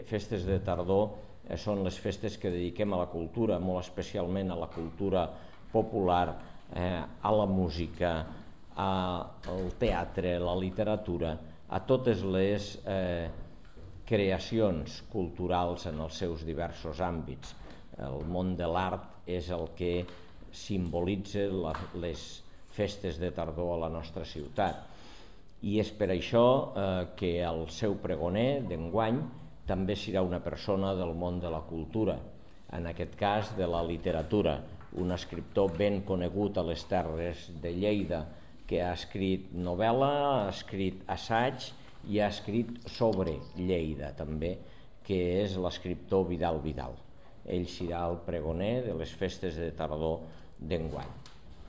Festes de tardor són les festes que dediquem a la cultura, molt especialment a la cultura popular, a la música, al teatre, a la literatura, a totes les creacions culturals en els seus diversos àmbits. El món de l'art és el que simbolitza les festes de tardor a la nostra ciutat. I és per això que el seu pregoner d'enguany també serà una persona del món de la cultura, en aquest cas de la literatura, un escriptor ben conegut a les terres de Lleida, que ha escrit novel·la, ha escrit assaig i ha escrit sobre Lleida també, que és l'escriptor Vidal Vidal. Ell serà el pregoner de les festes de tardor d'enguany.